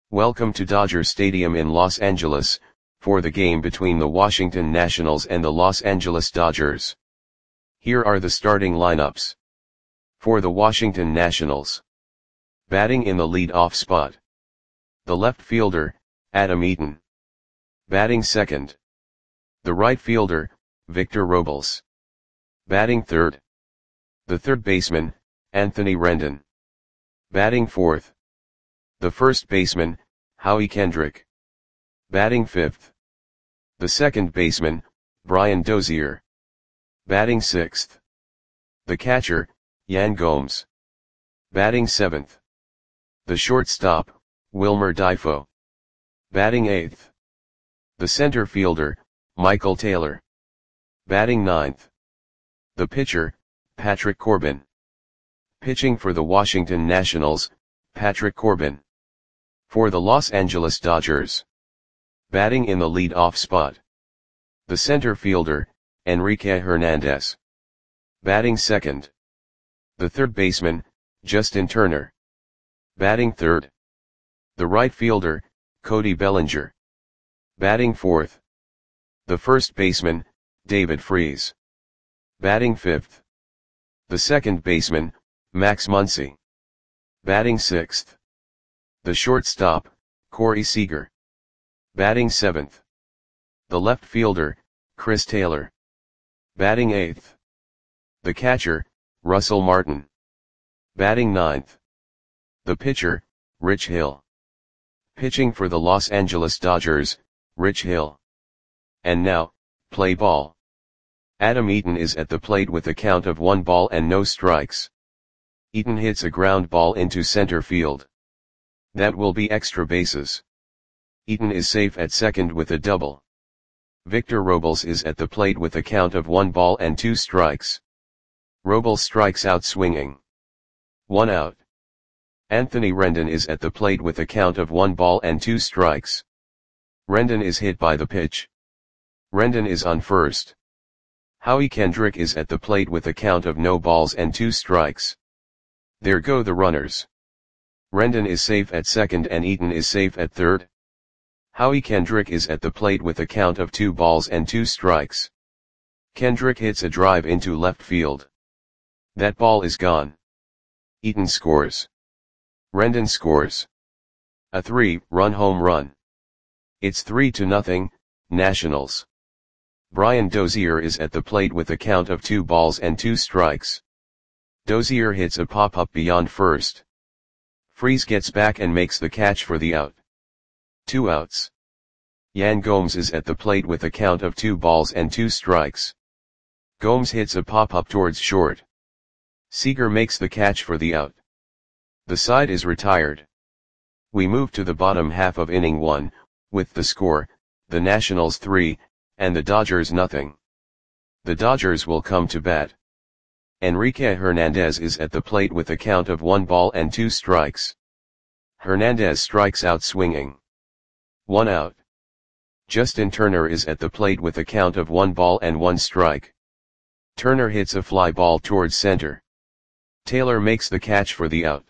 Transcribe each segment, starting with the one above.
Welcome to Dodger Stadium in Los Angeles, for the game between the Washington Nationals and the Los Angeles Dodgers. Here are the starting lineups. For the Washington Nationals. Batting in the lead-off spot. The left fielder, Adam Eaton. Batting second. The right fielder, Victor Robles. Batting third. The third baseman, Anthony Rendon. Batting fourth. The first baseman, Howie Kendrick. Batting fifth. The second baseman, Brian Dozier. Batting sixth. The catcher, Yan Gomes. Batting seventh. The shortstop, Wilmer Difo. Batting eighth. The center fielder, Michael Taylor. Batting ninth. The pitcher, Patrick Corbin. Pitching for the Washington Nationals, Patrick Corbin. For the Los Angeles Dodgers. Batting in the lead-off spot. The center fielder, Enrique Hernandez. Batting second. The third baseman, Justin Turner. Batting third. The right fielder, Cody Bellinger. Batting fourth. The first baseman, David Freese. Batting fifth. The second baseman, Max Muncy. Batting sixth. The shortstop, Corey Seager. Batting seventh. The left fielder, Chris Taylor. Batting eighth. The catcher, Russell Martin. Batting ninth. The pitcher, Rich Hill. Pitching for the Los Angeles Dodgers, Rich Hill. And now, play ball. Adam Eaton is at the plate with a count of 1 ball and no strikes. Eaton hits a ground ball into center field. That will be extra bases. Eaton is safe at second with a double. Victor Robles is at the plate with a count of 1 ball and 2 strikes. Robles strikes out swinging. 1 out. Anthony Rendon is at the plate with a count of 1 ball and 2 strikes. Rendon is hit by the pitch. Rendon is on first. Howie Kendrick is at the plate with a count of no balls and 2 strikes. There go the runners. Rendon is safe at second and Eaton is safe at third. Howie Kendrick is at the plate with a count of 2 balls and 2 strikes. Kendrick hits a drive into left field. That ball is gone. Eaton scores. Rendon scores. A 3-run home run. It's 3-0, Nationals. Brian Dozier is at the plate with a count of 2 balls and 2 strikes. Dozier hits a pop-up beyond first. Freese gets back and makes the catch for the out. 2 outs. Yan Gomes is at the plate with a count of 2 balls and 2 strikes. Gomes hits a pop-up towards short. Seager makes the catch for the out. The side is retired. We move to the bottom half of inning 1, with the score, the Nationals 3, and the Dodgers nothing. The Dodgers will come to bat. Enrique Hernandez is at the plate with a count of 1 ball and 2 strikes. Hernandez strikes out swinging. 1 out. Justin Turner is at the plate with a count of 1 ball and 1 strike. Turner hits a fly ball towards center. Taylor makes the catch for the out.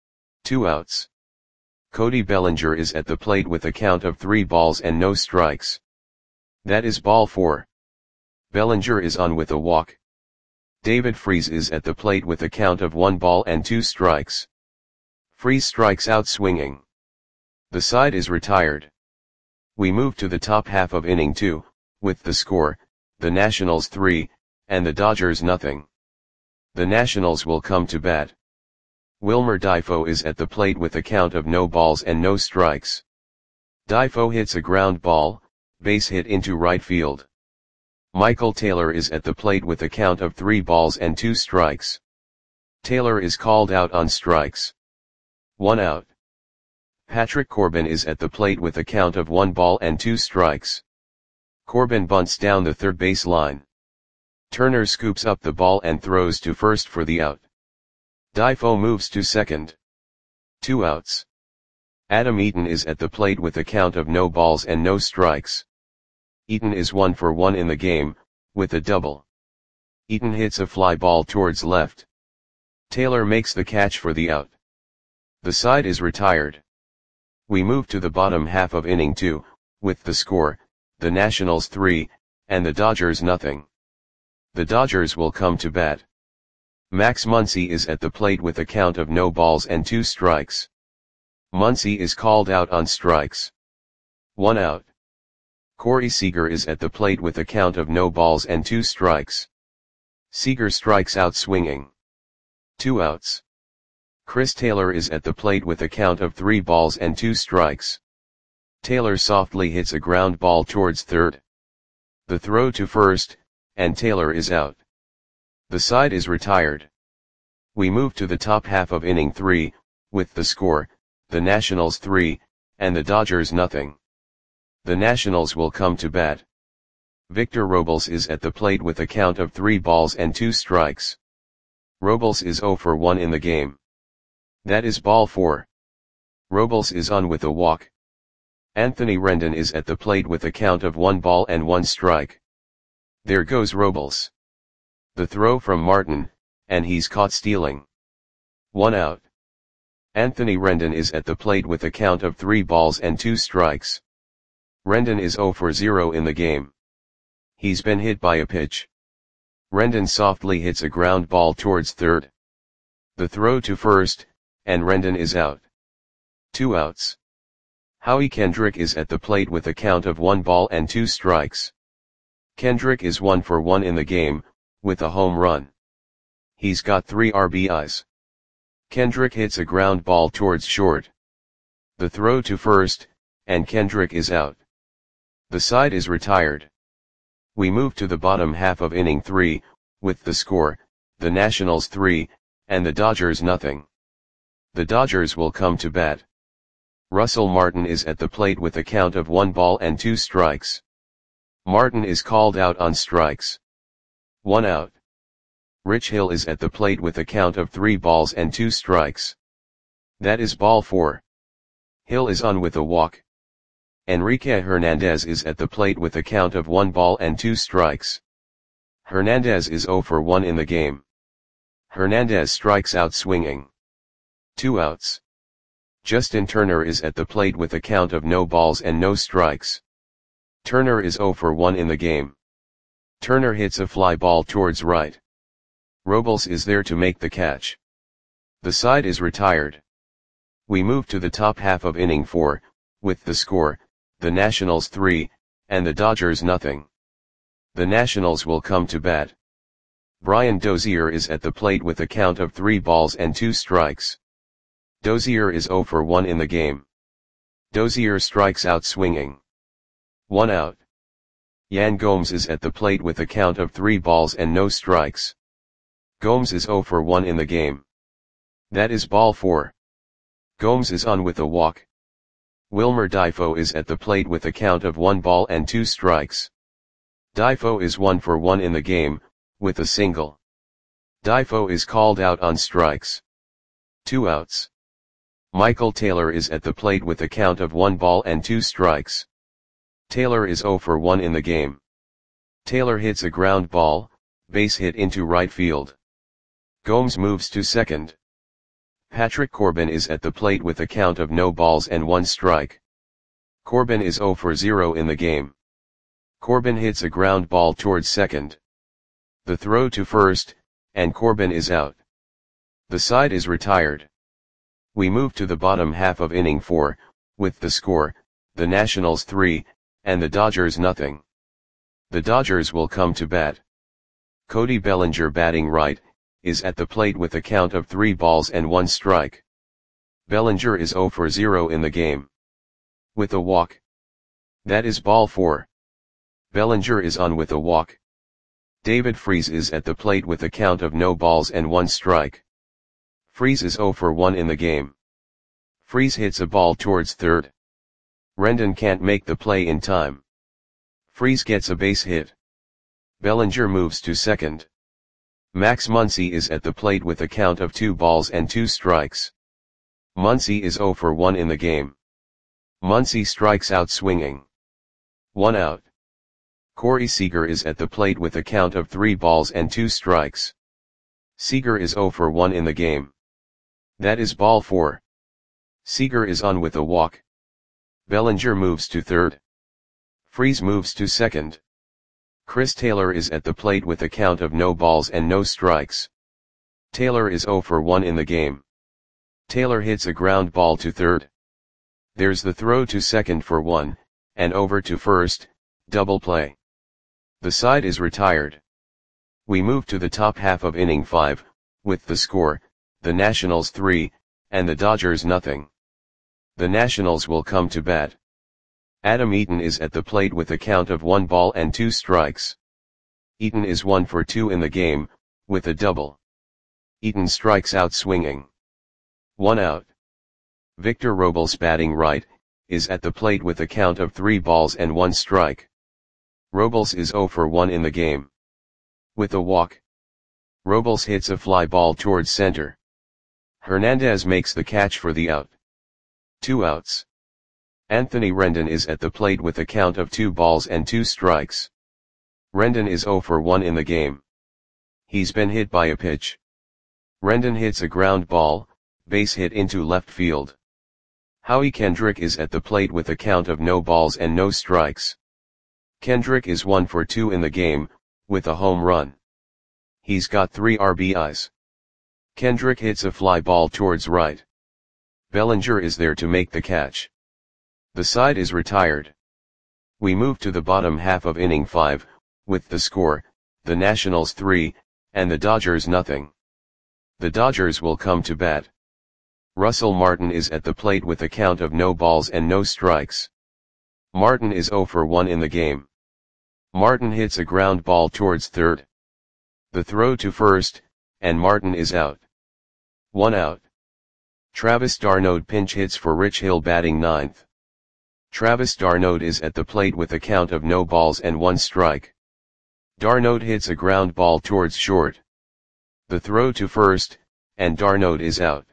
2 outs. Cody Bellinger is at the plate with a count of 3 balls and no strikes. That is ball 4. Bellinger is on with a walk. David Freese is at the plate with a count of 1 ball and 2 strikes. Freese strikes out swinging. The side is retired. We move to the top half of inning 2, with the score, the Nationals 3, and the Dodgers nothing. The Nationals will come to bat. Wilmer Difo is at the plate with a count of no balls and no strikes. Difo hits a ground ball, base hit into right field. Michael Taylor is at the plate with a count of 3 balls and 2 strikes. Taylor is called out on strikes. 1 out. Patrick Corbin is at the plate with a count of 1 ball and 2 strikes. Corbin bunts down the third base line. Turner scoops up the ball and throws to first for the out. Difo moves to second. 2 outs. Adam Eaton is at the plate with a count of no balls and no strikes. Eaton is 1 for 1 in the game, with a double. Eaton hits a fly ball towards left. Taylor makes the catch for the out. The side is retired. We move to the bottom half of inning 2, with the score, the Nationals 3, and the Dodgers nothing. The Dodgers will come to bat. Max Muncy is at the plate with a count of no balls and 2 strikes. Muncy is called out on strikes. 1 out. Corey Seager is at the plate with a count of no balls and 2 strikes. Seager strikes out swinging. 2 outs. Chris Taylor is at the plate with a count of 3 balls and 2 strikes. Taylor softly hits a ground ball towards third. The throw to first, and Taylor is out. The side is retired. We move to the top half of inning 3, with the score, the Nationals 3, and the Dodgers nothing. The Nationals will come to bat. Victor Robles is at the plate with a count of 3 balls and 2 strikes. Robles is 0 for 1 in the game. That is ball 4. Robles is on with a walk. Anthony Rendon is at the plate with a count of 1 ball and 1 strike. There goes Robles. The throw from Martin, and he's caught stealing. 1 out. Anthony Rendon is at the plate with a count of 3 balls and 2 strikes. Rendon is 0 for 0 in the game. He's been hit by a pitch. Rendon softly hits a ground ball towards third. The throw to first, and Rendon is out. 2 outs. Howie Kendrick is at the plate with a count of 1 ball and 2 strikes. Kendrick is 1 for 1 in the game, with a home run. He's got 3 RBIs. Kendrick hits a ground ball towards short. The throw to first, and Kendrick is out. The side is retired. We move to the bottom half of inning 3, with the score, the Nationals 3, and the Dodgers nothing. The Dodgers will come to bat. Russell Martin is at the plate with a count of 1 ball and 2 strikes. Martin is called out on strikes. 1 out. Rich Hill is at the plate with a count of 3 balls and 2 strikes. That is ball 4. Hill is on with a walk. Enrique Hernandez is at the plate with a count of 1 ball and 2 strikes. Hernandez is 0 for 1 in the game. Hernandez strikes out swinging. 2 outs. Justin Turner is at the plate with a count of no balls and no strikes. Turner is 0 for 1 in the game. Turner hits a fly ball towards right. Robles is there to make the catch. The side is retired. We move to the top half of inning 4, with the score, the Nationals 3, and the Dodgers nothing. The Nationals will come to bat. Brian Dozier is at the plate with a count of 3 balls and 2 strikes. Dozier is 0 for 1 in the game. Dozier strikes out swinging. 1 out. Yan Gomes is at the plate with a count of 3 balls and no strikes. Gomes is 0 for 1 in the game. That is ball 4. Gomes is on with a walk. Wilmer Difo is at the plate with a count of 1 ball and 2 strikes. Difo is 1 for 1 in the game, with a single. Difo is called out on strikes. 2 outs. Michael Taylor is at the plate with a count of 1 ball and 2 strikes. Taylor is 0 for 1 in the game. Taylor hits a ground ball, base hit into right field. Gomes moves to second. Patrick Corbin is at the plate with a count of no balls and 1 strike. Corbin is 0 for 0 in the game. Corbin hits a ground ball towards second. The throw to first, and Corbin is out. The side is retired. We move to the bottom half of inning 4, with the score, the Nationals 3, and the Dodgers nothing. The Dodgers will come to bat. Cody Bellinger batting right, is at the plate with a count of 3 balls and 1 strike. Bellinger is 0 for 0 in the game. With a walk. That is ball 4. Bellinger is on with a walk. David Freese is at the plate with a count of no balls and 1 strike. Freese is 0 for 1 in the game. Freese hits a ball towards third. Rendon can't make the play in time. Freese gets a base hit. Bellinger moves to second. Max Muncy is at the plate with a count of 2 balls and 2 strikes. Muncy is 0 for 1 in the game. Muncy strikes out swinging. 1 out. Corey Seager is at the plate with a count of 3 balls and 2 strikes. Seager is 0 for 1 in the game. That is ball 4. Seager is on with a walk. Bellinger moves to third. Freese moves to second. Chris Taylor is at the plate with a count of no balls and no strikes. Taylor is 0 for 1 in the game. Taylor hits a ground ball to third. There's the throw to second for 1, and over to first, double play. The side is retired. We move to the top half of inning 5, with the score, the Nationals 3, and the Dodgers nothing. The Nationals will come to bat. Adam Eaton is at the plate with a count of 1 ball and 2 strikes. Eaton is 1 for 2 in the game, with a double. Eaton strikes out swinging. 1 out. Victor Robles, batting right, is at the plate with a count of 3 balls and 1 strike. Robles is 0 for 1 in the game. With a walk. Robles hits a fly ball towards center. Hernandez makes the catch for the out. 2 outs. Anthony Rendon is at the plate with a count of 2 balls and 2 strikes. Rendon is 0 for 1 in the game. He's been hit by a pitch. Rendon hits a ground ball, base hit into left field. Howie Kendrick is at the plate with a count of no balls and no strikes. Kendrick is 1 for 2 in the game, with a home run. He's got 3 RBIs. Kendrick hits a fly ball towards right. Bellinger is there to make the catch. The side is retired. We move to the bottom half of inning 5, with the score, the Nationals 3, and the Dodgers nothing. The Dodgers will come to bat. Russell Martin is at the plate with a count of no balls and no strikes. Martin is 0 for 1 in the game. Martin hits a ground ball towards third. The throw to first, and Martin is out. 1 out. Travis d'Arnaud pinch hits for Rich Hill, batting ninth. Travis d'Arnaud is at the plate with a count of no balls and 1 strike. d'Arnaud hits a ground ball towards short. The throw to first, and d'Arnaud is out.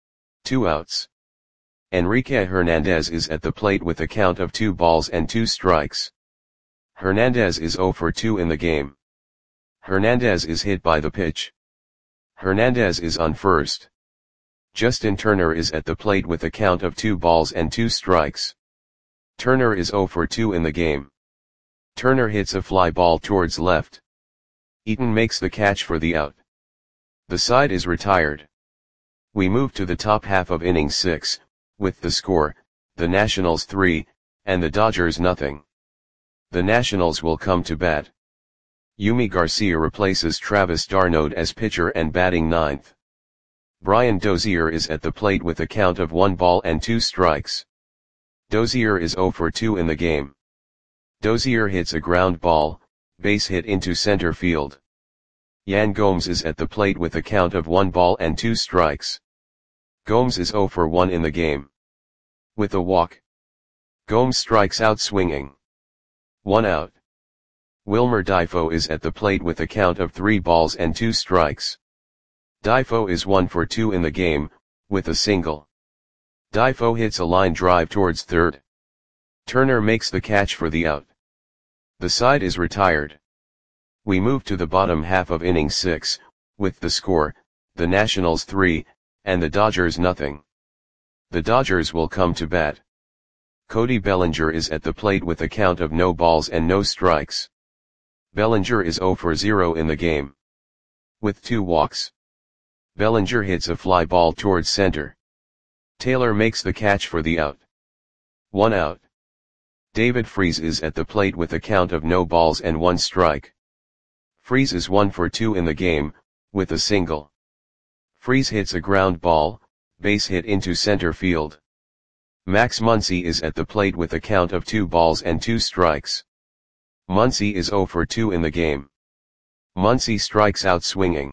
2 outs. Enrique Hernandez is at the plate with a count of 2 balls and 2 strikes. Hernandez is 0 for 2 in the game. Hernandez is hit by the pitch. Hernandez is on first. Justin Turner is at the plate with a count of 2 balls and 2 strikes. Turner is 0 for 2 in the game. Turner hits a fly ball towards left. Eaton makes the catch for the out. The side is retired. We move to the top half of inning 6, with the score, the Nationals 3, and the Dodgers nothing. The Nationals will come to bat. Yumi Garcia replaces Travis d'Arnaud as pitcher and batting ninth. Brian Dozier is at the plate with a count of 1 ball and 2 strikes. Dozier is 0 for 2 in the game. Dozier hits a ground ball, base hit into center field. Yan Gomes is at the plate with a count of 1 ball and 2 strikes. Gomes is 0 for 1 in the game. With a walk. Gomes strikes out swinging. 1 out. Wilmer Difo is at the plate with a count of 3 balls and 2 strikes. Difo is 1 for 2 in the game, with a single. Difo hits a line drive towards third. Turner makes the catch for the out. The side is retired. We move to the bottom half of inning 6, with the score, the Nationals 3, and the Dodgers nothing. The Dodgers will come to bat. Cody Bellinger is at the plate with a count of no balls and no strikes. Bellinger is 0 for 0 in the game. With 2 walks. Bellinger hits a fly ball towards center. Taylor makes the catch for the out. 1 out. David Freese is at the plate with a count of no balls and 1 strike. Freese is 1 for 2 in the game, with a single. Freese hits a ground ball, base hit into center field. Max Muncy is at the plate with a count of 2 balls and 2 strikes. Muncy is 0 for 2 in the game. Muncy strikes out swinging.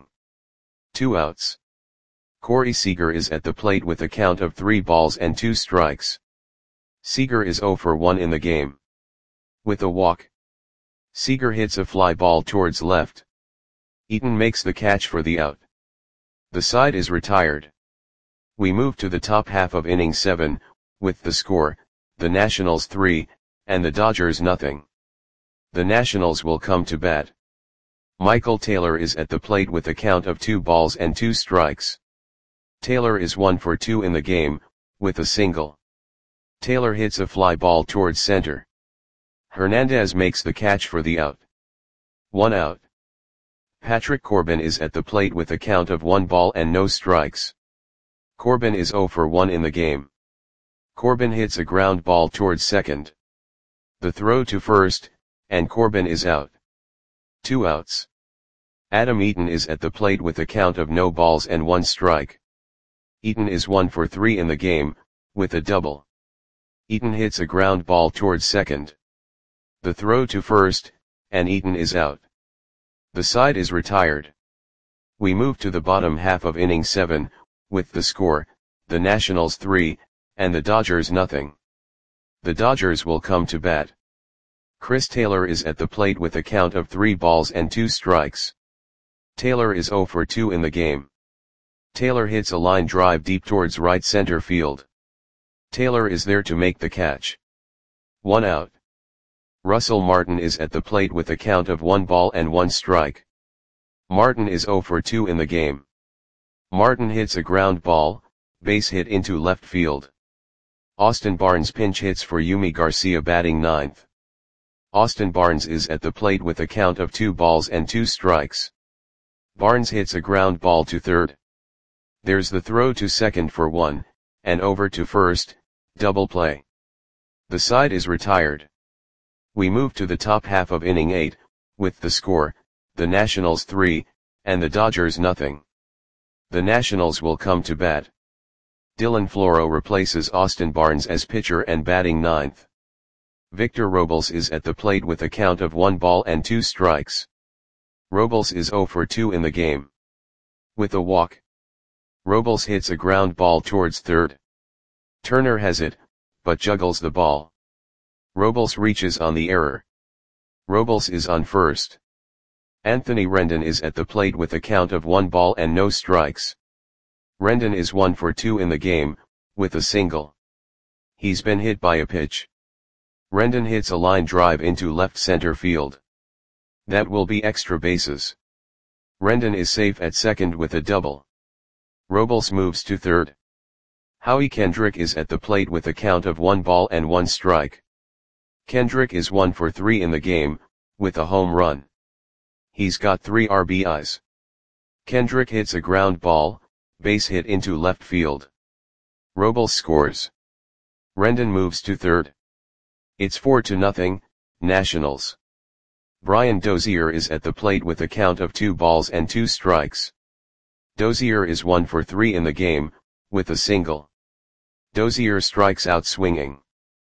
2 outs. Corey Seager is at the plate with a count of 3 balls and 2 strikes. Seager is 0 for 1 in the game. With a walk. Seager hits a fly ball towards left. Eaton makes the catch for the out. The side is retired. We move to the top half of inning 7, with the score, the Nationals 3, and the Dodgers nothing. The Nationals will come to bat. Michael Taylor is at the plate with a count of 2 balls and 2 strikes. Taylor is 1 for 2 in the game, with a single. Taylor hits a fly ball towards center. Hernandez makes the catch for the out. 1 out. Patrick Corbin is at the plate with a count of 1 ball and no strikes. Corbin is 0 for 1 in the game. Corbin hits a ground ball towards second. The throw to first, and Corbin is out. 2 outs. Adam Eaton is at the plate with a count of no balls and 1 strike. Eaton is 1 for 3 in the game, with a double. Eaton hits a ground ball towards second. The throw to first, and Eaton is out. The side is retired. We move to the bottom half of inning 7, with the score, the Nationals 3, and the Dodgers nothing. The Dodgers will come to bat. Chris Taylor is at the plate with a count of 3 balls and 2 strikes. Taylor is 0 for 2 in the game. Taylor hits a line drive deep towards right center field. Taylor is there to make the catch. 1 out. Russell Martin is at the plate with a count of 1 ball and 1 strike. Martin is 0 for 2 in the game. Martin hits a ground ball, base hit into left field. Austin Barnes pinch hits for Yumi Garcia batting 9th. Austin Barnes is at the plate with a count of 2 balls and 2 strikes. Barnes hits a ground ball to third. There's the throw to second for 1, and over to first, double play. The side is retired. We move to the top half of inning 8, with the score, the Nationals 3, and the Dodgers nothing. The Nationals will come to bat. Dylan Floro replaces Austin Barnes as pitcher and batting 9th. Victor Robles is at the plate with a count of 1 ball and 2 strikes. Robles is 0 for 2 in the game. With a walk. Robles hits a ground ball towards third. Turner has it, but juggles the ball. Robles reaches on the error. Robles is on first. Anthony Rendon is at the plate with a count of 1 ball and no strikes. Rendon is 1 for 2 in the game, with a single. He's been hit by a pitch. Rendon hits a line drive into left center field. That will be extra bases. Rendon is safe at second with a double. Robles moves to third. Howie Kendrick is at the plate with a count of 1 ball and 1 strike. Kendrick is 1 for 3 in the game, with a home run. He's got 3 RBIs. Kendrick hits a ground ball, base hit into left field. Robles scores. Rendon moves to third. It's 4-0, Nationals. Brian Dozier is at the plate with a count of 2 balls and 2 strikes. Dozier is 1 for 3 in the game, with a single. Dozier strikes out swinging.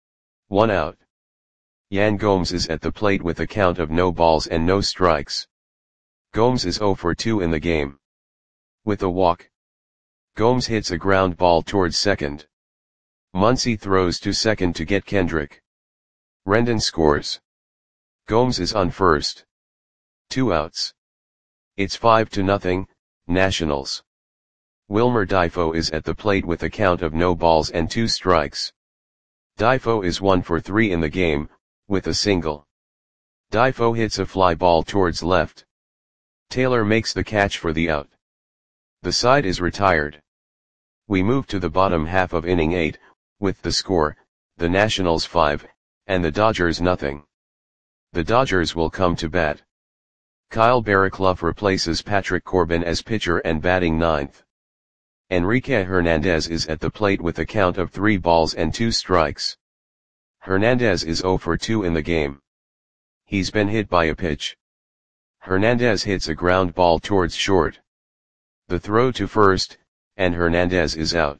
1 out. Yan Gomes is at the plate with a count of no balls and no strikes. Gomes is 0 for 2 in the game. With a walk. Gomes hits a ground ball towards second. Muncy throws to second to get Kendrick. Rendon scores. Gomes is on first. 2 outs. It's 5-0, Nationals. Wilmer Difo is at the plate with a count of no balls and 2 strikes. Difo is 1 for 3 in the game, with a single. Difo hits a fly ball towards left. Taylor makes the catch for the out. The side is retired. We move to the bottom half of inning 8, with the score, the Nationals 5, and the Dodgers nothing. The Dodgers will come to bat. Kyle Barraclough replaces Patrick Corbin as pitcher and batting 9th. Enrique Hernandez is at the plate with a count of 3 balls and 2 strikes. Hernandez is 0 for 2 in the game. He's been hit by a pitch. Hernandez hits a ground ball towards short. The throw to first, and Hernandez is out.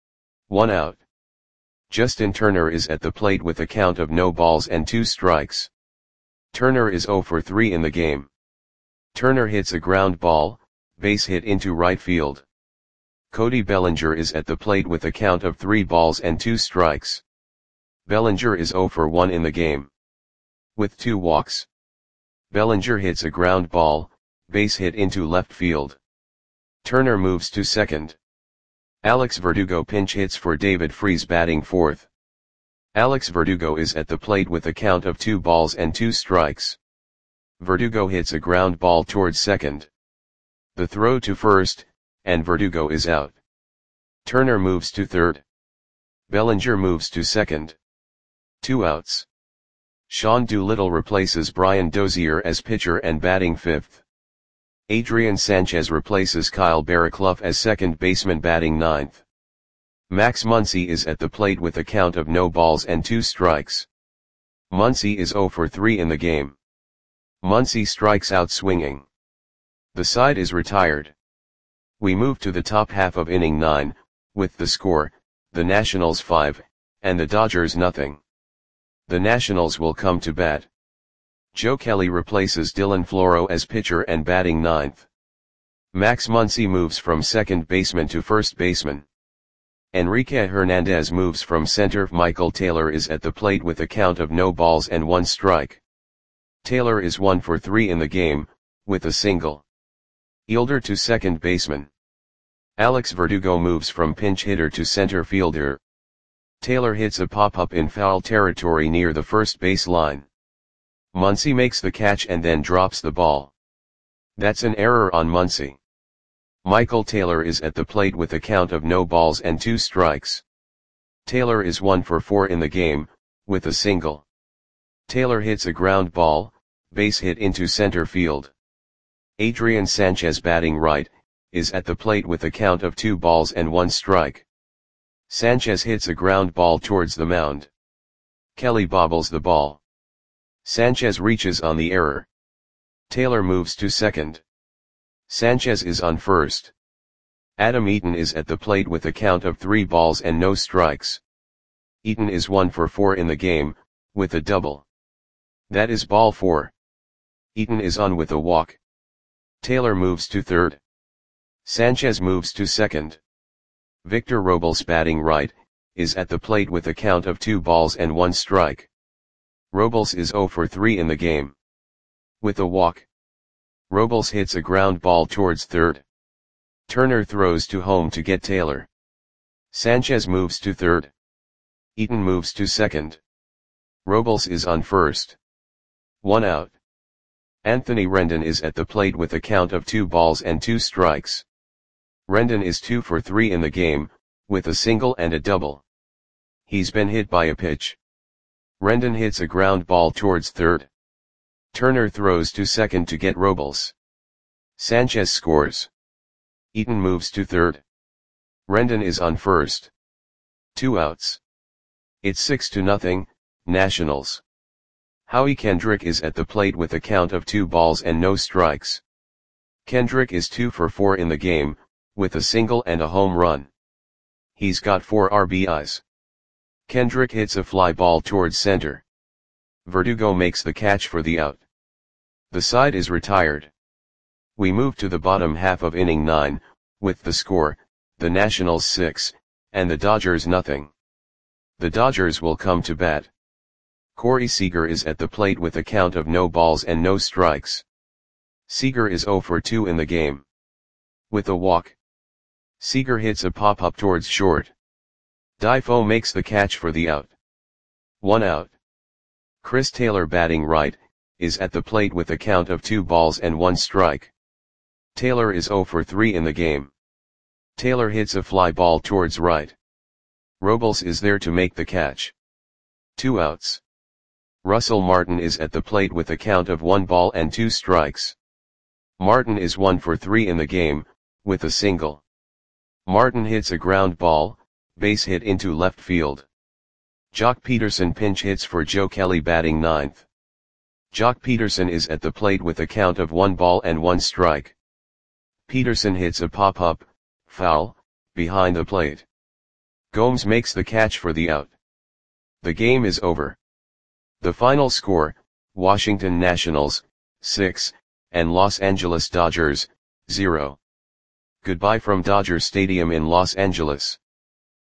1 out. Justin Turner is at the plate with a count of no balls and 2 strikes. Turner is 0 for 3 in the game. Turner hits a ground ball, base hit into right field. Cody Bellinger is at the plate with a count of 3 balls and 2 strikes. Bellinger is 0 for 1 in the game. With 2 walks. Bellinger hits a ground ball, base hit into left field. Turner moves to second. Alex Verdugo pinch hits for David Freese batting 4th. Alex Verdugo is at the plate with a count of 2 balls and 2 strikes. Verdugo hits a ground ball towards second. The throw to first, and Verdugo is out. Turner moves to third. Bellinger moves to second. 2 outs. Sean Doolittle replaces Brian Dozier as pitcher and batting fifth. Adrian Sanchez replaces Kyle Barraclough as second baseman batting ninth. Max Muncy is at the plate with a count of no balls and 2 strikes. Muncy is 0 for 3 in the game. Muncy strikes out swinging. The side is retired. We move to the top half of inning 9, with the score, the Nationals 5, and the Dodgers nothing. The Nationals will come to bat. Joe Kelly replaces Dylan Floro as pitcher and batting ninth. Max Muncy moves from second baseman to first baseman. Enrique Hernandez moves from center. Michael Taylor is at the plate with a count of no balls and 1 strike. Taylor is 1 for 3 in the game, with a single. Fielder to second baseman. Alex Verdugo moves from pinch hitter to center fielder. Taylor hits a pop-up in foul territory near the first base line. Muncy makes the catch and then drops the ball. That's an error on Muncy. Michael Taylor is at the plate with a count of no balls and 2 strikes. Taylor is 1 for 4 in the game, with a single. Taylor hits a ground ball, base hit into center field. Adrian Sanchez batting right, is at the plate with a count of 2 balls and 1 strike. Sanchez hits a ground ball towards the mound. Kelly bobbles the ball. Sanchez reaches on the error. Taylor moves to second. Sanchez is on first. Adam Eaton is at the plate with a count of 3 balls and no strikes. Eaton is 1 for 4 in the game, with a double. That is ball 4. Eaton is on with a walk. Taylor moves to third. Sanchez moves to second. Victor Robles batting right, is at the plate with a count of 2 balls and 1 strike. Robles is 0 for 3 in the game. With a walk. Robles hits a ground ball towards third. Turner throws to home to get Taylor. Sanchez moves to third. Eaton moves to second. Robles is on first. 1 out. Anthony Rendon is at the plate with a count of 2 balls and 2 strikes. Rendon is 2 for 3 in the game, with a single and a double. He's been hit by a pitch. Rendon hits a ground ball towards third. Turner throws to second to get Robles. Sanchez scores. Eaton moves to third. Rendon is on first. 2 outs. It's 6-0, Nationals. Howie Kendrick is at the plate with a count of 2 balls and no strikes. Kendrick is 2 for 4 in the game, with a single and a home run. He's got 4 RBIs. Kendrick hits a fly ball towards center. Verdugo makes the catch for the out. The side is retired. We move to the bottom half of inning 9, with the score, the Nationals 6, and the Dodgers nothing. The Dodgers will come to bat. Corey Seager is at the plate with a count of no balls and no strikes. Seager is 0 for 2 in the game. With a walk. Seager hits a pop-up towards short. Difo makes the catch for the out. 1 out. Chris Taylor batting right, is at the plate with a count of 2 balls and 1 strike. Taylor is 0 for 3 in the game. Taylor hits a fly ball towards right. Robles is there to make the catch. 2 outs. Russell Martin is at the plate with a count of 1 ball and 2 strikes. Martin is 1 for 3 in the game, with a single. Martin hits a ground ball, base hit into left field. Jock Peterson pinch hits for Joe Kelly batting ninth. Jock Peterson is at the plate with a count of 1 ball and 1 strike. Peterson hits a pop-up, foul, behind the plate. Gomes makes the catch for the out. The game is over. The final score, Washington Nationals, 6, and Los Angeles Dodgers, 0. Goodbye from Dodger Stadium in Los Angeles.